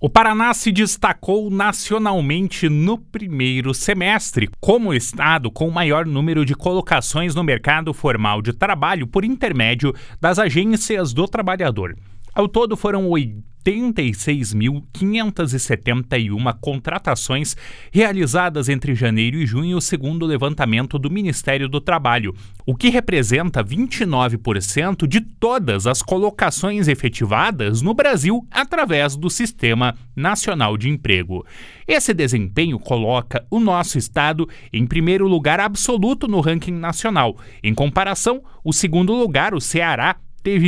O Paraná se destacou nacionalmente no primeiro semestre, como o estado com o maior número de colocações no mercado formal de trabalho por intermédio das agências do trabalhador. Ao todo foram 86.571 contratações realizadas entre janeiro e junho, segundo o levantamento do Ministério do Trabalho, o que representa 29% de todas as colocações efetivadas no Brasil através do Sistema Nacional de Emprego. Esse desempenho coloca o nosso estado em primeiro lugar absoluto no ranking nacional. Em comparação, o segundo lugar, o Ceará, teve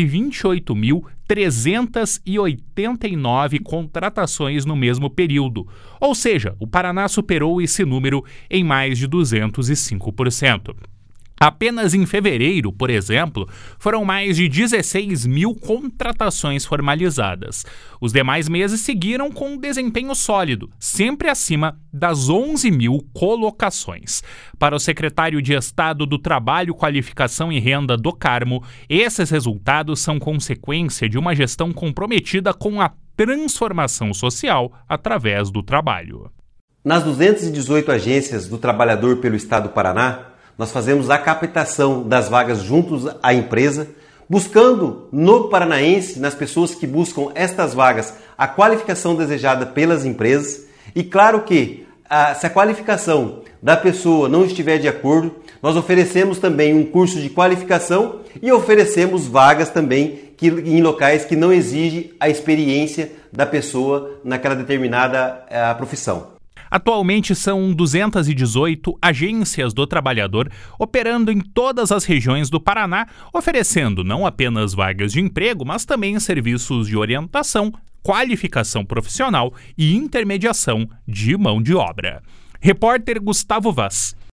28.389 contratações no mesmo período. Ou seja, o Paraná superou esse número em mais de 205%. Apenas em fevereiro, por exemplo, foram mais de 16 mil contratações formalizadas. Os demais meses seguiram com um desempenho sólido, sempre acima das 11 mil colocações. Para o secretário de Estado do Trabalho, Qualificação e Renda do Carmo, esses resultados são consequência de uma gestão comprometida com a transformação social através do trabalho. Nas 218 agências do trabalhador pelo Estado do Paraná, nós fazemos a captação das vagas juntos à empresa, buscando no paranaense, nas pessoas que buscam estas vagas, a qualificação desejada pelas empresas. E claro que, se a qualificação da pessoa não estiver de acordo, nós oferecemos também um curso de qualificação e oferecemos vagas também em locais que não exigem a experiência da pessoa naquela determinada profissão. Atualmente são 218 agências do trabalhador operando em todas as regiões do Paraná, oferecendo não apenas vagas de emprego, mas também serviços de orientação, qualificação profissional e intermediação de mão de obra. Repórter Gustavo Vaz.